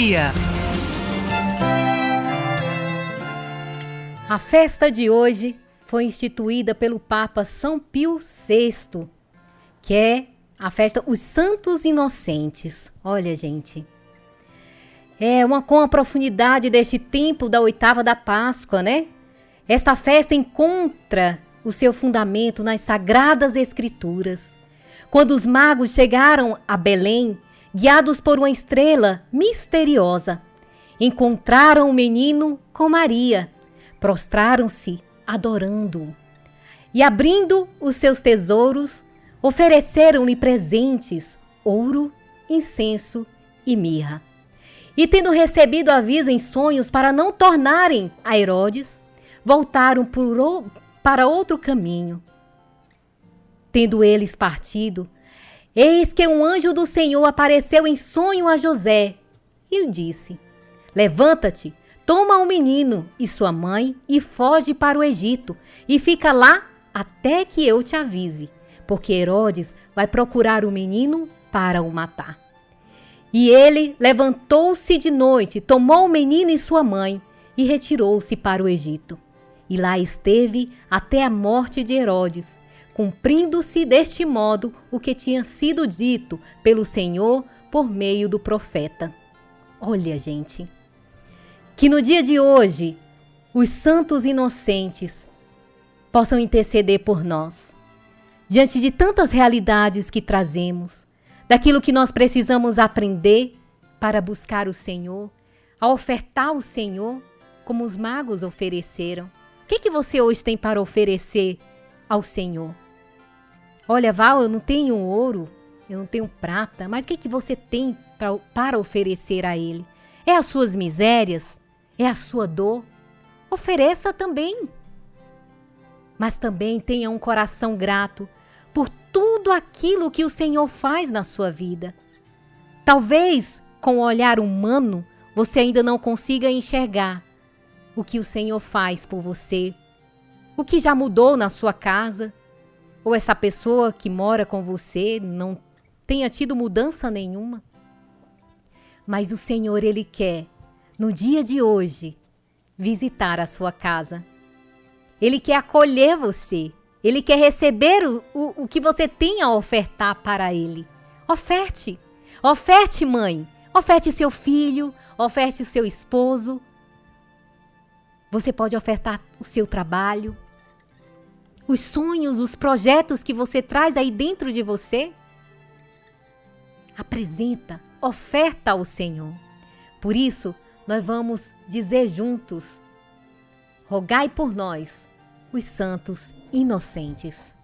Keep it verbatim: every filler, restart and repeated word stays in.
dia. A festa de hoje foi instituída pelo Papa São Pio sexto, que é a festa Os Santos Inocentes. Olha, gente, é uma com a profundidade deste tempo da oitava da Páscoa, né? Esta festa encontra o seu fundamento nas Sagradas Escrituras. Quando os magos chegaram a Belém, guiados por uma estrela misteriosa, encontraram o menino com Maria, prostraram-se adorando-o e, abrindo os seus tesouros, ofereceram-lhe presentes, ouro, incenso e mirra. E, tendo recebido aviso em sonhos para não tornarem a Herodes, voltaram por o, para outro caminho. Tendo eles partido, eis que um anjo do Senhor apareceu em sonho a José e lhe disse: levanta-te, toma o menino e sua mãe e foge para o Egito e fica lá até que eu te avise, porque Herodes vai procurar o menino para o matar. E ele levantou-se de noite, tomou o menino e sua mãe e retirou-se para o Egito. E lá esteve até a morte de Herodes, cumprindo-se deste modo o que tinha sido dito pelo Senhor por meio do profeta. Olha, gente, que no dia de hoje os santos inocentes possam interceder por nós, diante de tantas realidades que trazemos, daquilo que nós precisamos aprender para buscar o Senhor, a ofertar o Senhor, como os magos ofereceram. O que, que você hoje tem para oferecer ao Senhor? Olha, Val, eu não tenho ouro, eu não tenho prata, mas o que, que você tem pra, para oferecer a Ele? É as suas misérias? É a sua dor? Ofereça também. Mas também tenha um coração grato por tudo aquilo que o Senhor faz na sua vida. Talvez, com o olhar humano, você ainda não consiga enxergar o que o Senhor faz por você, o que já mudou na sua casa, ou essa pessoa que mora com você não tenha tido mudança nenhuma. Mas o Senhor, Ele quer, no dia de hoje, visitar a sua casa. Ele quer acolher você. Ele quer receber o, o, o que você tem a ofertar para Ele. Oferte. Oferte, mãe. Oferte seu filho. Oferte o seu esposo. Você pode ofertar o seu trabalho. Os sonhos, os projetos que você traz aí dentro de você. Apresenta, oferta ao Senhor. Por isso, nós vamos dizer juntos: rogai por nós, os santos inocentes.